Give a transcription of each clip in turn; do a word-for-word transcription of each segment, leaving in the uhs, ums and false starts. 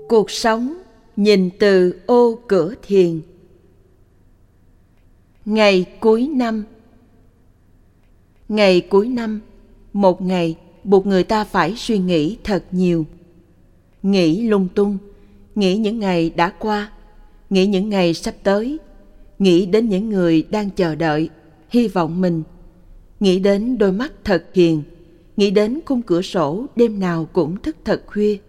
Cuộc sống nhìn từ ô cửa thiền. Ngày cuối năm. Ngày cuối năm, một ngày buộc người ta phải suy nghĩ thật nhiều. Nghĩ lung tung, nghĩ những ngày đã qua, nghĩ những ngày sắp tới, nghĩ đến những người đang chờ đợi, hy vọng mình, nghĩ đến đôi mắt thật hiền, nghĩ đến khung cửa sổ đêm nào cũng thức thật khuya.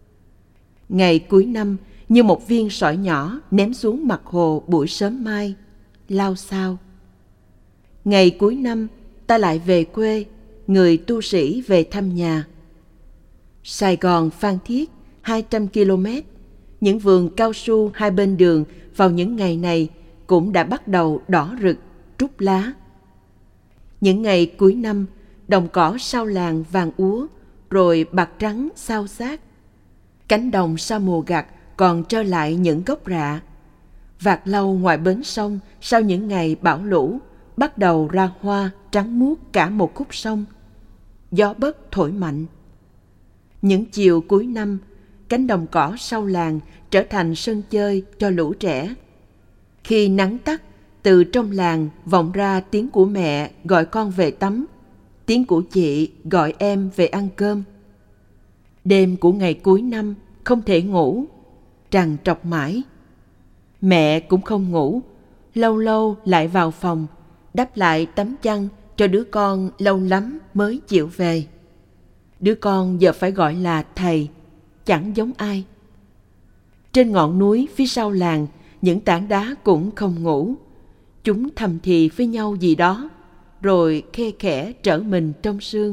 Ngày cuối năm như một viên sỏi nhỏ ném xuống mặt hồ buổi sớm mai, lao xao. Ngày cuối năm ta lại về quê, người tu sĩ về thăm nhà. Sài Gòn Phan Thiết hai trăm ki lô mét, những vườn cao su hai bên đường vào những ngày này cũng đã bắt đầu đỏ rực, trút lá. Những ngày cuối năm, đồng cỏ sau làng vàng úa, rồi bạc trắng xao xát. Cánh đồng sau mùa gặt còn trơ lại những gốc rạ. Vạt lau ngoài bến sông sau những ngày bão lũ bắt đầu ra hoa trắng muốt cả một khúc sông. Gió bấc thổi mạnh. Những chiều cuối năm, cánh đồng cỏ sau làng trở thành sân chơi cho lũ trẻ. Khi nắng tắt, từ trong làng vọng ra tiếng của mẹ gọi con về tắm, tiếng của chị gọi em về ăn cơm. Đêm của ngày cuối năm không thể ngủ, trằn trọc mãi. Mẹ cũng không ngủ, lâu lâu lại vào phòng, đắp lại tấm chăn cho đứa con lâu lắm mới chịu về. Đứa con giờ phải gọi là thầy, chẳng giống ai. Trên ngọn núi phía sau làng, những tảng đá cũng không ngủ. Chúng thầm thì với nhau gì đó, rồi khe khẽ trở mình trong sương.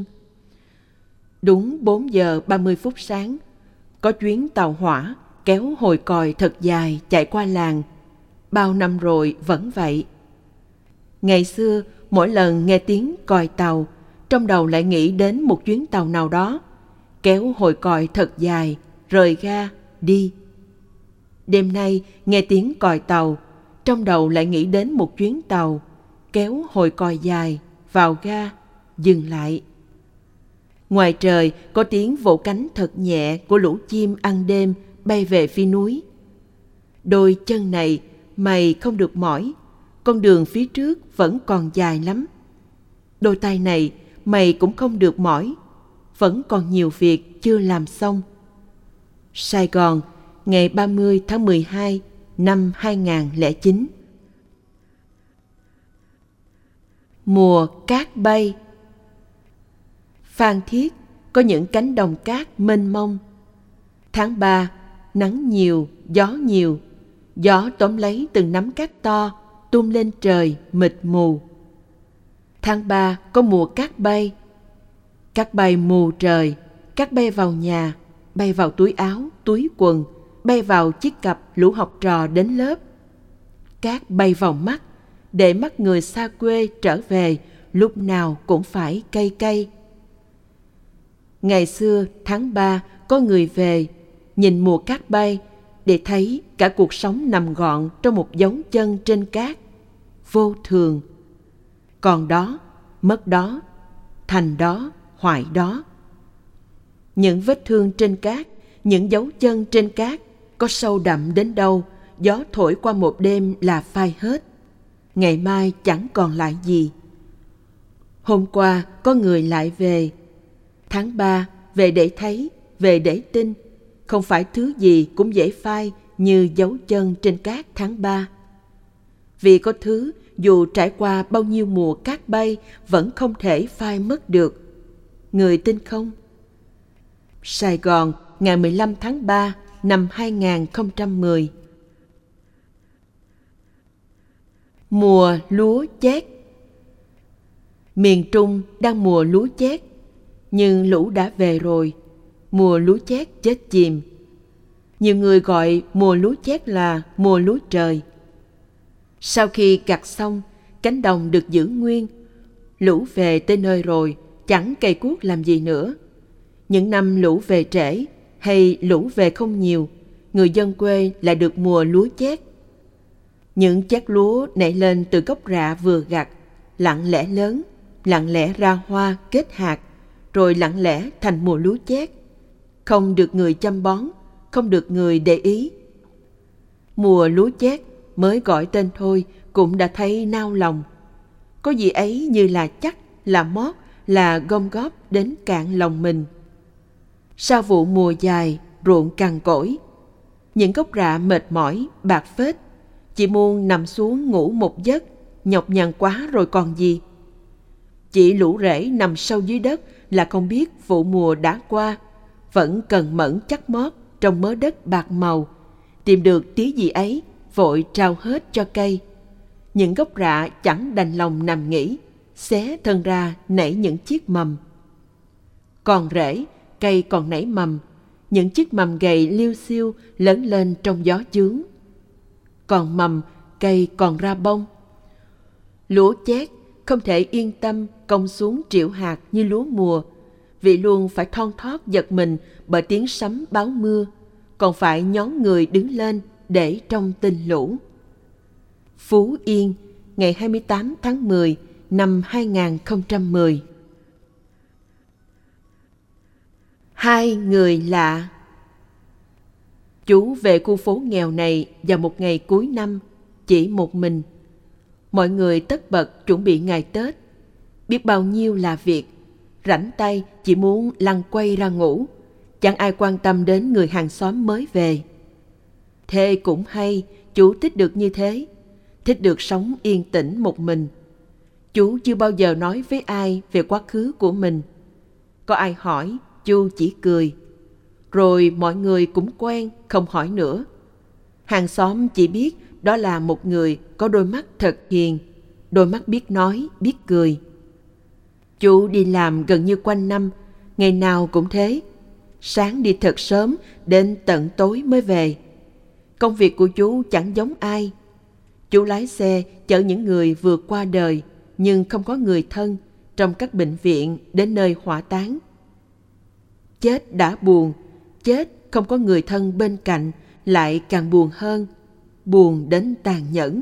Đúng bốn giờ ba mươi phút sáng, có chuyến tàu hỏa kéo hồi còi thật dài chạy qua làng. Bao năm rồi vẫn vậy. Ngày xưa, mỗi lần nghe tiếng còi tàu, trong đầu lại nghĩ đến một chuyến tàu nào đó, kéo hồi còi thật dài, rời ga, đi. Đêm nay, nghe tiếng còi tàu, trong đầu lại nghĩ đến một chuyến tàu, kéo hồi còi dài, vào ga, dừng lại. Ngoài trời có tiếng vỗ cánh thật nhẹ của lũ chim ăn đêm bay về phía núi. Đôi chân này mày không được mỏi, con đường phía trước vẫn còn dài lắm. Đôi tay này mày cũng không được mỏi, vẫn còn nhiều việc chưa làm xong. Sài Gòn, ngày ba mươi tháng mười hai năm hai nghìn không trăm lẻ chín. Mùa cát bay. Phan Thiết có những cánh đồng cát mênh mông. Tháng ba, nắng nhiều, gió nhiều. Gió tóm lấy từng nắm cát to, tung lên trời mịt mù. Tháng ba có mùa cát bay. Cát bay mù trời, cát bay vào nhà, bay vào túi áo, túi quần, bay vào chiếc cặp lũ học trò đến lớp. Cát bay vào mắt, để mắt người xa quê trở về lúc nào cũng phải cay cay. Ngày xưa tháng ba có người về, nhìn mùa cát bay để thấy cả cuộc sống nằm gọn trong một dấu chân trên cát, vô thường. Còn đó, mất đó, thành đó, hoại đó. Những vết thương trên cát, những dấu chân trên cát, có sâu đậm đến đâu, gió thổi qua một đêm là phai hết. Ngày mai chẳng còn lại gì. Hôm qua có người lại về. Tháng ba về để thấy, về để tin. Không phải thứ gì cũng dễ phai như dấu chân trên cát tháng ba. Vì có thứ dù trải qua bao nhiêu mùa cát bay vẫn không thể phai mất được. Người tin không? Sài Gòn, ngày mười lăm tháng ba năm hai nghìn không trăm mười. Mùa lúa chét. Miền Trung đang mùa lúa chét, nhưng lũ đã về rồi. Mùa lúa chét chết chìm. Nhiều người gọi mùa lúa chét là mùa lúa trời. Sau khi gặt xong, cánh đồng được giữ nguyên. Lũ về tới nơi rồi, chẳng cày cuốc làm gì nữa. Những năm lũ về trễ hay lũ về không nhiều, người dân quê lại được mùa lúa chét. Những chét lúa nảy lên từ gốc rạ vừa gặt, lặng lẽ lớn, lặng lẽ ra hoa kết hạt, rồi lặng lẽ thành mùa lúa chét. Không được người chăm bón, không được người để ý. Mùa lúa chét mới gọi tên thôi cũng đã thấy nao lòng. Có gì ấy như là chắc, là mót, là gom góp đến cạn lòng mình. Sau vụ mùa dài, ruộng cằn cỗi, những gốc rạ mệt mỏi, bạc phết, chỉ muốn nằm xuống ngủ một giấc, nhọc nhằn quá rồi còn gì. Chỉ lũ rễ nằm sâu dưới đất là không biết vụ mùa đã qua, vẫn cần mẫn chắc mót trong mớ đất bạc màu, tìm được tí gì ấy, vội trao hết cho cây. Những gốc rạ chẳng đành lòng nằm nghỉ, xé thân ra nảy những chiếc mầm. Còn rễ, cây còn nảy mầm, những chiếc mầm gầy liêu xiêu lớn lên trong gió chướng. Còn mầm, cây còn ra bông. Lúa chét không thể yên tâm cong xuống triệu hạt như lúa mùa, vì luôn phải thon thót giật mình bởi tiếng sấm báo mưa, còn phải nhón người đứng lên để trông tin lũ. Phú Yên, ngày hai mươi tám tháng mười năm hai nghìn không trăm mười. Hai người lạ. Chú về khu phố nghèo này vào một ngày cuối năm, chỉ một mình. Mọi người tất bật chuẩn bị ngày Tết. Biết bao nhiêu là việc, rảnh tay chỉ muốn lăn quay ra ngủ. Chẳng ai quan tâm đến người hàng xóm mới về. Thế cũng hay, chú thích được như thế, thích được sống yên tĩnh một mình. Chú chưa bao giờ nói với ai về quá khứ của mình. Có ai hỏi, chú chỉ cười. Rồi mọi người cũng quen, không hỏi nữa. Hàng xóm chỉ biết đó là một người có đôi mắt thật hiền, đôi mắt biết nói, biết cười. Chú đi làm gần như quanh năm, ngày nào cũng thế. Sáng đi thật sớm, đến tận tối mới về. Công việc của chú chẳng giống ai. Chú lái xe chở những người vừa qua đời nhưng không có người thân trong các bệnh viện đến nơi hỏa táng. Chết đã buồn, chết không có người thân bên cạnh lại càng buồn hơn, buồn đến tàn nhẫn.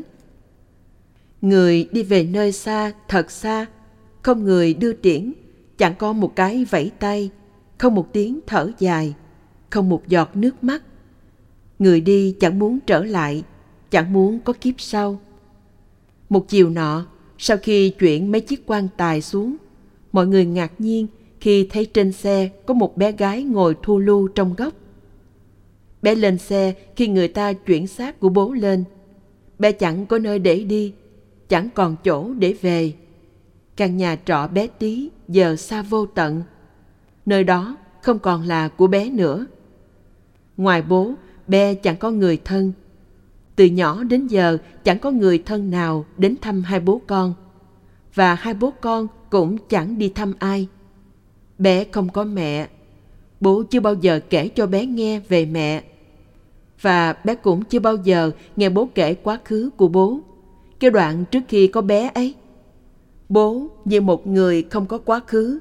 Người đi về nơi xa, thật xa, không người đưa tiễn, chẳng có một cái vẫy tay, không một tiếng thở dài, không một giọt nước mắt. Người đi chẳng muốn trở lại, chẳng muốn có kiếp sau. Một chiều nọ, sau khi chuyển mấy chiếc quan tài xuống, mọi người ngạc nhiên khi thấy trên xe có một bé gái ngồi thu lu trong góc. Bé lên xe khi người ta chuyển xác của bố lên. Bé chẳng có nơi để đi, chẳng còn chỗ để về. Căn nhà trọ bé tí giờ xa vô tận. Nơi đó không còn là của bé nữa. Ngoài bố, bé chẳng có người thân. Từ nhỏ đến giờ chẳng có người thân nào đến thăm hai bố con. Và hai bố con cũng chẳng đi thăm ai. Bé không có mẹ. Bố chưa bao giờ kể cho bé nghe về mẹ. Và bé cũng chưa bao giờ nghe bố kể quá khứ của bố, cái đoạn trước khi có bé ấy. Bố như một người không có quá khứ.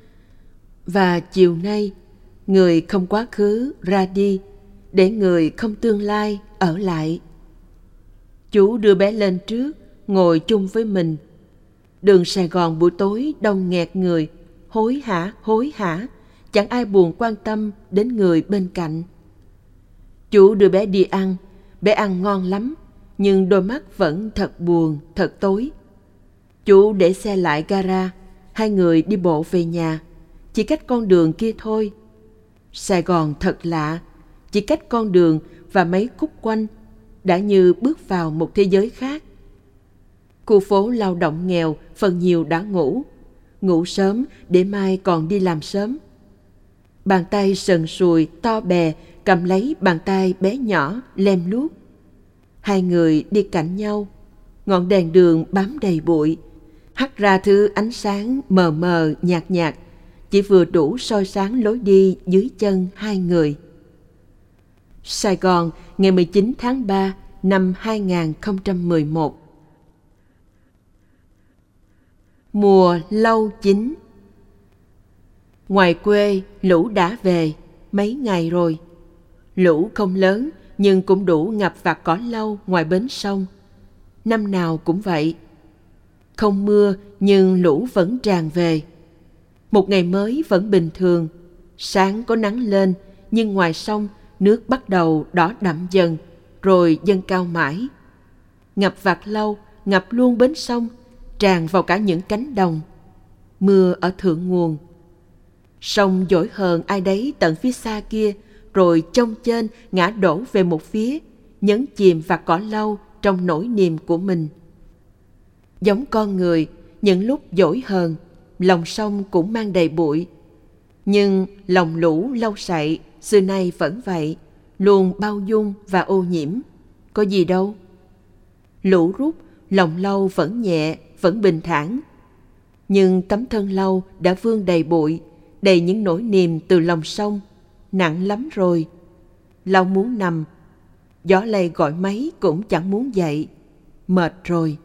Và chiều nay, người không quá khứ ra đi, để người không tương lai ở lại. Chú đưa bé lên trước, ngồi chung với mình. Đường Sài Gòn buổi tối đông nghẹt người, hối hả, hối hả, chẳng ai buồn quan tâm đến người bên cạnh. Chú đưa bé đi ăn, bé ăn ngon lắm, nhưng đôi mắt vẫn thật buồn, thật tối. Chú để xe lại gara, hai người đi bộ về nhà, chỉ cách con đường kia thôi. Sài Gòn thật lạ, chỉ cách con đường và mấy khúc quanh, đã như bước vào một thế giới khác. Khu phố lao động nghèo phần nhiều đã ngủ, ngủ sớm để mai còn đi làm sớm. Bàn tay sần sùi to bè cầm lấy bàn tay bé nhỏ lem luốc. Hai người đi cạnh nhau, ngọn đèn đường bám đầy bụi, hắt ra thứ ánh sáng mờ mờ nhạt nhạt, chỉ vừa đủ soi sáng lối đi dưới chân hai người. Sài Gòn, ngày mười chín tháng ba năm hai nghìn không trăm mười một. Mùa lâu chín. Ngoài quê, lũ đã về, mấy ngày rồi. Lũ không lớn, nhưng cũng đủ ngập vạt cỏ lau ngoài bến sông. Năm nào cũng vậy. Không mưa, nhưng lũ vẫn tràn về. Một ngày mới vẫn bình thường. Sáng có nắng lên, nhưng ngoài sông, nước bắt đầu đỏ đậm dần, rồi dâng cao mãi. Ngập Vạc Lâu, ngập luôn bến sông, tràn vào cả những cánh đồng. Mưa ở thượng nguồn. Sông dỗi hờn ai đấy tận phía xa kia, rồi chông chênh ngã đổ về một phía, nhấn chìm Vạc Cỏ Lâu trong nỗi niềm của mình. Giống con người, những lúc dỗi hờn, lòng sông cũng mang đầy bụi. Nhưng lòng lũ lâu sậy xưa nay vẫn vậy, luôn bao dung và ô nhiễm. Có gì đâu. Lũ rút, lòng lâu vẫn nhẹ, vẫn bình thản. Nhưng tấm thân lâu đã vương đầy bụi, đầy những nỗi niềm từ lòng sông. Nặng lắm rồi. Lâu muốn nằm, gió lay gọi mấy cũng chẳng muốn dậy. Mệt rồi.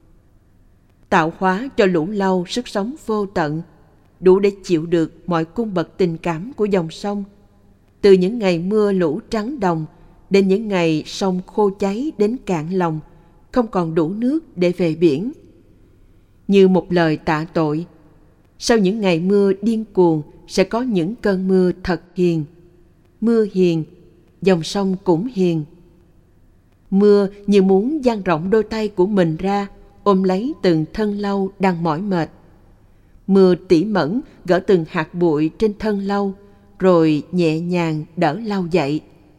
Tạo hóa cho lũ lâu sức sống vô tận, đủ để chịu được mọi cung bậc tình cảm của dòng sông. Từ những ngày mưa lũ trắng đồng, đến những ngày sông khô cháy đến cạn lòng, không còn đủ nước để về biển. Như một lời tạ tội, sau những ngày mưa điên cuồng sẽ có những cơn mưa thật hiền. Mưa hiền, dòng sông cũng hiền. Mưa như muốn dang rộng đôi tay của mình ra, ôm lấy từng thân lâu đang mỏi mệt. Mưa tỉ mẩn gỡ từng hạt bụi trên thân lâu, rồi nhẹ nhàng đỡ lâu dậy.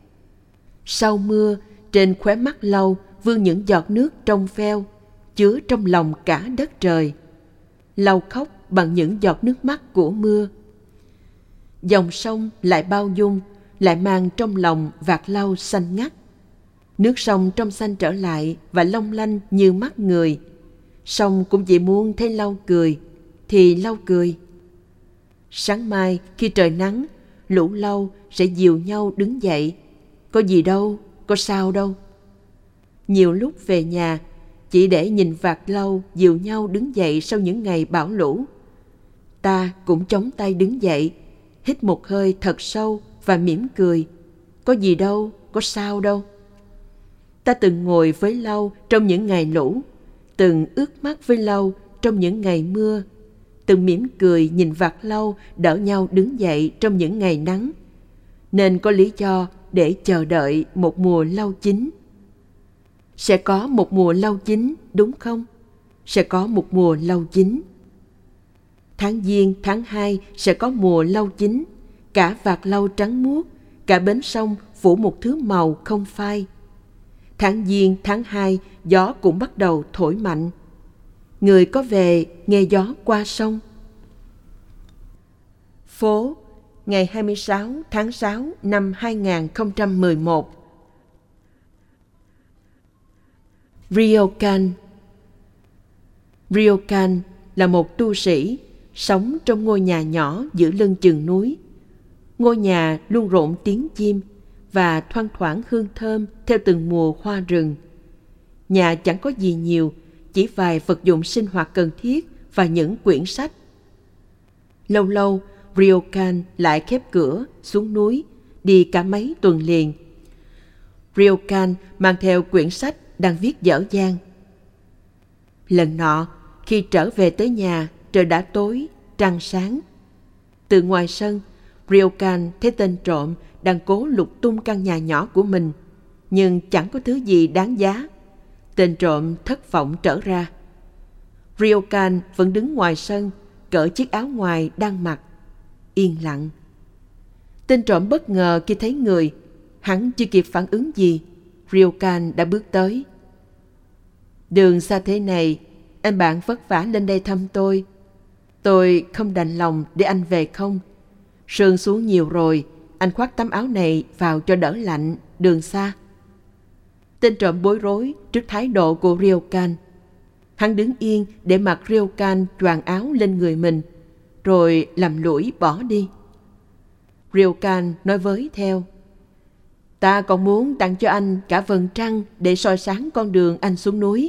Sau mưa, trên khóe mắt lâu vương những giọt nước trong veo, chứa trong lòng cả đất trời. Lâu khóc bằng những giọt nước mắt của mưa. Dòng sông lại bao dung, lại mang trong lòng Vạc Lâu xanh ngắt. Nước sông trong xanh trở lại và long lanh như mắt người. Sông cũng chỉ muốn thấy Lâu cười, thì Lâu cười. Sáng mai khi trời nắng, lũ Lâu sẽ dìu nhau đứng dậy. Có gì đâu, có sao đâu. Nhiều lúc về nhà, chỉ để nhìn Vạc Lâu dìu nhau đứng dậy sau những ngày bão lũ. Ta cũng chống tay đứng dậy, hít một hơi thật sâu và mỉm cười. Có gì đâu, có sao đâu. Ta từng ngồi với Lâu trong những ngày lũ, từng ướt mắt với Lâu trong những ngày mưa, từng mỉm cười nhìn Vạc Lâu đỡ nhau đứng dậy trong những ngày nắng. Nên có lý do để chờ đợi một mùa Lâu chín. Sẽ có một mùa Lâu chín, đúng không? Sẽ có một mùa Lâu chín. Tháng Giêng, tháng hai sẽ có mùa Lâu chín. Cả Vạc Lâu trắng muốt, cả bến sông phủ một thứ màu không phai. Tháng Giêng, tháng hai, gió cũng bắt đầu thổi mạnh. Người có về nghe gió qua sông. Phố, ngày hai mươi sáu tháng sáu năm hai nghìn không trăm mười một. Ryokan. Ryokan là một tu sĩ sống trong ngôi nhà nhỏ giữa lưng chừng núi. Ngôi nhà luôn rộn tiếng chim và thoang thoảng hương thơm theo từng mùa hoa rừng. Nhà chẳng có gì nhiều, chỉ vài vật dụng sinh hoạt cần thiết và những quyển sách. Lâu lâu, Ryokan lại khép cửa xuống núi, đi cả mấy tuần liền. Ryokan mang theo quyển sách đang viết dở dang. Lần nọ, khi trở về tới nhà, trời đã tối, trăng sáng. Từ ngoài sân, Ryokan thấy tên trộm đang cố lục tung căn nhà nhỏ của mình, nhưng chẳng có thứ gì đáng giá. Tên trộm thất vọng trở ra. Ryokan vẫn đứng ngoài sân, cởi chiếc áo ngoài đang mặc, yên lặng. Tên trộm bất ngờ khi thấy người. Hắn chưa kịp phản ứng gì, Ryokan đã bước tới. Đường xa thế này, anh bạn vất vả lên đây thăm tôi. Tôi không đành lòng để anh về không. Sương xuống nhiều rồi, anh khoác tấm áo này vào cho đỡ lạnh, đường xa. Tên trộm bối rối trước thái độ của Ryokan. Hắn đứng yên để mặc Ryokan choàng áo lên người mình, rồi lầm lũi bỏ đi. Ryokan nói với theo: Ta còn muốn tặng cho anh cả vầng trăng để soi sáng con đường anh xuống núi.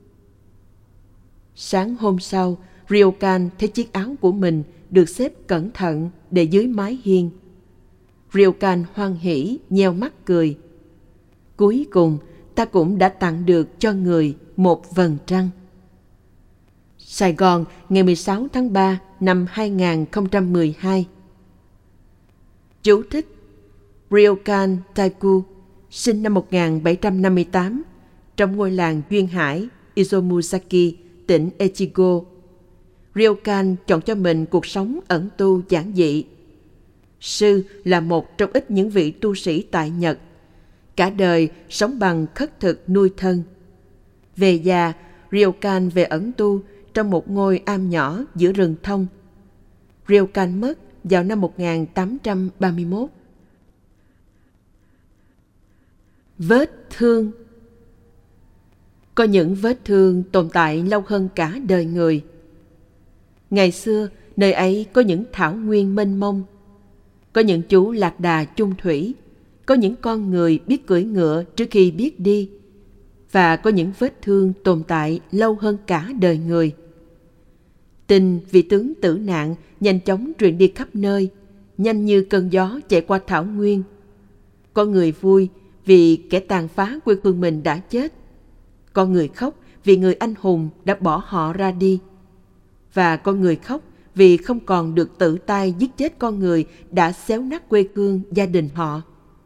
Sáng hôm sau, Ryokan thấy chiếc áo của mình được xếp cẩn thận để dưới mái hiên. Ryokan hoan hỉ, nheo mắt cười. Cuối cùng, ta cũng đã tặng được cho người một vầng trăng. Sài Gòn, ngày mười sáu tháng ba năm hai nghìn không trăm mười hai. Chú thích: Ryokan Taiku, sinh năm một nghìn bảy trăm năm mươi tám, trong ngôi làng duyên hải Izomuzaki, tỉnh Echigo. Ryokan chọn cho mình cuộc sống ẩn tu giản dị. Sư là một trong ít những vị tu sĩ tại Nhật. Cả đời sống bằng khất thực nuôi thân. Về già, Ryokan về ẩn tu trong một ngôi am nhỏ giữa rừng thông. Ryokan mất vào năm một nghìn tám trăm ba mươi mốt. Vết thương. Có những vết thương tồn tại lâu hơn cả đời người. Ngày xưa, nơi ấy có những thảo nguyên mênh mông, có những chú lạc đà chung thủy, có những con người biết cưỡi ngựa trước khi biết đi, và có những vết thương tồn tại lâu hơn cả đời người. Tin vị tướng tử nạn nhanh chóng truyền đi khắp nơi, nhanh như cơn gió chạy qua thảo nguyên. Có người vui vì kẻ tàn phá quê hương mình đã chết. Có người khóc vì người anh hùng đã bỏ họ ra đi. Và có người khóc vì không còn được tự tay giết chết con người đã xéo nát quê hương gia đình họ.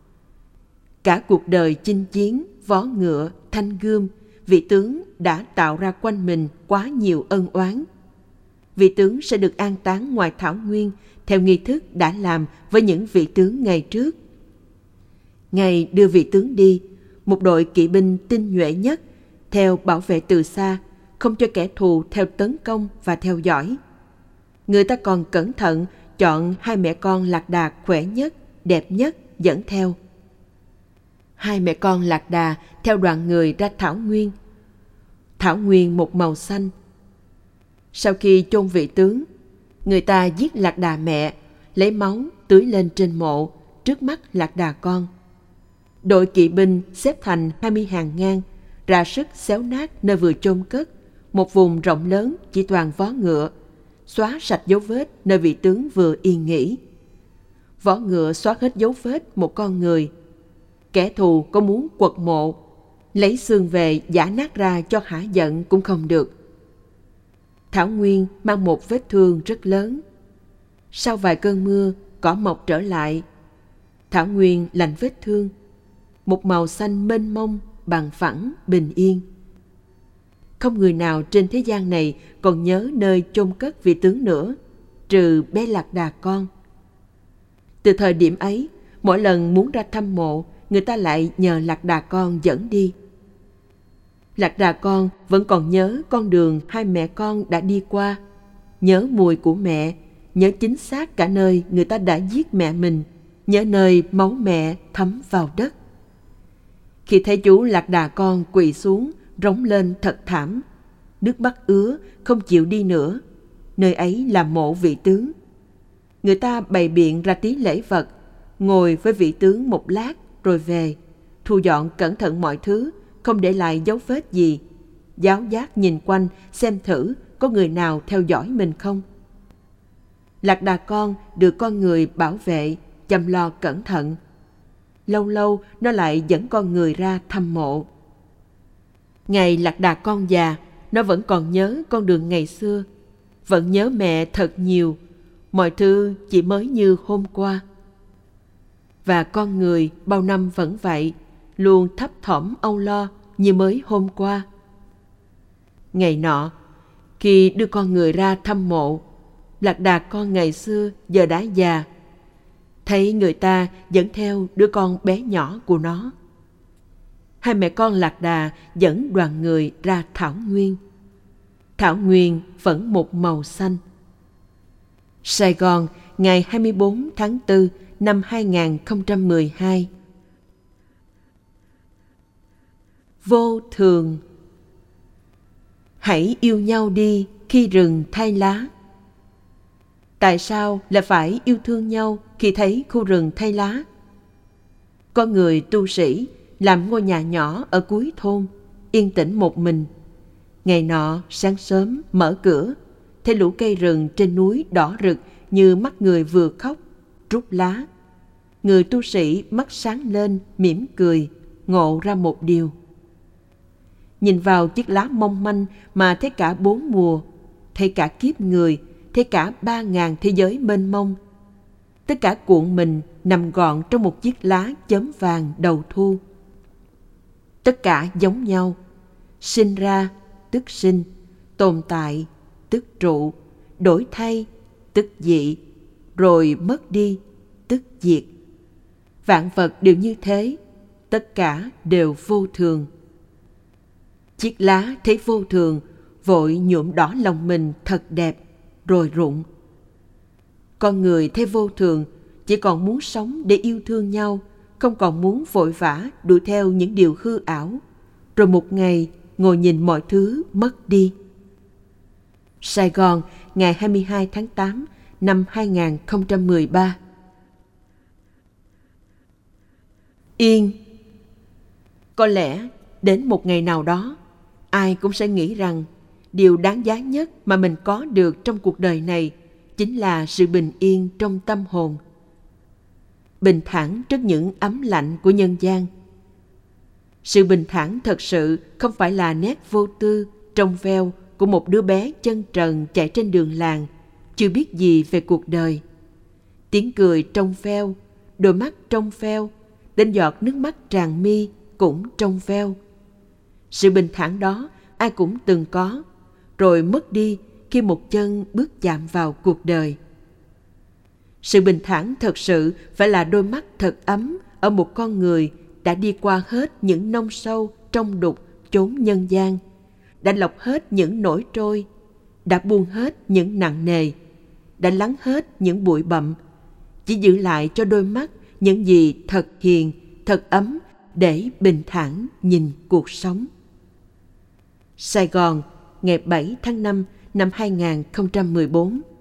Cả cuộc đời chinh chiến, vó ngựa, thanh gươm, vị tướng đã tạo ra quanh mình quá nhiều ân oán. Vị tướng sẽ được an táng ngoài thảo nguyên theo nghi thức đã làm với những vị tướng ngày trước. Ngày đưa vị tướng đi, một đội kỵ binh tinh nhuệ nhất theo bảo vệ từ xa, không cho kẻ thù theo tấn công và theo dõi. Người ta còn cẩn thận chọn hai mẹ con lạc đà khỏe nhất, đẹp nhất dẫn theo. Hai mẹ con lạc đà theo đoàn người ra thảo nguyên. Thảo nguyên một màu xanh. Sau khi chôn vị tướng, người ta giết lạc đà mẹ, lấy máu tưới lên trên mộ trước mắt lạc đà con. Đội kỵ binh xếp thành hai mươi hàng ngang, ra sức xéo nát nơi vừa chôn cất, một vùng rộng lớn chỉ toàn vó ngựa, xóa sạch dấu vết nơi vị tướng vừa yên nghỉ. Vó ngựa xóa hết dấu vết một con người. Kẻ thù có muốn quật mộ, lấy xương về giã nát ra cho hả giận cũng không được. Thảo nguyên mang một vết thương rất lớn. Sau vài cơn mưa, cỏ mọc trở lại. Thảo nguyên lành vết thương, một màu xanh mênh mông, bằng phẳng, bình yên. Không người nào trên thế gian này còn nhớ nơi chôn cất vị tướng nữa, trừ bé lạc đà con. Từ thời điểm ấy, mỗi lần muốn ra thăm mộ, người ta lại nhờ lạc đà con dẫn đi. Lạc đà con vẫn còn nhớ con đường hai mẹ con đã đi qua, nhớ mùi của mẹ, nhớ chính xác cả nơi người ta đã giết mẹ mình, nhớ nơi máu mẹ thấm vào đất. Khi thấy chú lạc đà con quỳ xuống, rống lên thật thảm, nước mắt ứa, không chịu đi nữa. Nơi ấy là mộ vị tướng. Người ta bày biện ra tí lễ vật, ngồi với vị tướng một lát rồi về, thu dọn cẩn thận mọi thứ, không để lại dấu vết gì. Giáo giác nhìn quanh xem thử có người nào theo dõi mình không. Lạc đà con được con người bảo vệ, chăm lo cẩn thận. Lâu lâu nó lại dẫn con người ra thăm mộ. Ngày lạc đà con già, nó vẫn còn nhớ con đường ngày xưa, vẫn nhớ mẹ thật nhiều, mọi thứ chỉ mới như hôm qua. Và con người bao năm vẫn vậy, luôn thấp thỏm âu lo như mới hôm qua. Ngày nọ, khi đưa con người ra thăm mộ, lạc đà con ngày xưa giờ đã già, thấy người ta dẫn theo đứa con bé nhỏ của nó. Hai mẹ con lạc đà dẫn đoàn người ra thảo nguyên. Thảo nguyên vẫn một màu xanh. Sài Gòn, ngày hai mươi bốn tháng tư năm hai nghìn không trăm mười hai. Vô thường. Hãy yêu nhau đi khi rừng thay lá. Tại sao lại phải yêu thương nhau khi thấy khu rừng thay lá? Có người tu sĩ làm ngôi nhà nhỏ ở cuối thôn, yên tĩnh một mình. Ngày nọ sáng sớm mở cửa, thấy lũ cây rừng trên núi đỏ rực như mắt người vừa khóc, rút lá. Người tu sĩ mắt sáng lên, mỉm cười, ngộ ra một điều. Nhìn vào chiếc lá mong manh mà thấy cả bốn mùa, thấy cả kiếp người, thấy cả ba ngàn thế giới mênh mông. Tất cả cuộn mình nằm gọn trong một chiếc lá chớm vàng đầu thu. Tất cả giống nhau, sinh ra tức sinh, tồn tại tức trụ, đổi thay tức dị, rồi mất đi tức diệt. Vạn vật đều như thế, tất cả đều vô thường. Chiếc lá thấy vô thường, vội nhuộm đỏ lòng mình thật đẹp, rồi rụng. Con người thấy vô thường, chỉ còn muốn sống để yêu thương nhau, không còn muốn vội vã đuổi theo những điều hư ảo, rồi một ngày ngồi nhìn mọi thứ mất đi. Sài Gòn, ngày hai mươi hai tháng tám năm hai nghìn không trăm mười ba. Yên. Có lẽ đến một ngày nào đó, ai cũng sẽ nghĩ rằng điều đáng giá nhất mà mình có được trong cuộc đời này chính là sự bình yên trong tâm hồn. Bình thản trước những ấm lạnh của nhân gian. Sự bình thản thật sự không phải là nét vô tư, trong veo của một đứa bé chân trần chạy trên đường làng, chưa biết gì về cuộc đời. Tiếng cười trong veo, đôi mắt trong veo, đến giọt nước mắt tràn mi cũng trong veo. Sự bình thản đó ai cũng từng có, rồi mất đi khi một chân bước chạm vào cuộc đời. Sự bình thản thật sự phải là đôi mắt thật ấm ở một con người đã đi qua hết những nông sâu trong đục chốn nhân gian, đã lọc hết những nổi trôi, đã buông hết những nặng nề, đã lắng hết những bụi bặm, chỉ giữ lại cho đôi mắt những gì thật hiền, thật ấm để bình thản nhìn cuộc sống. Sài Gòn, ngày bảy tháng năm năm hai nghìn không trăm mười bốn.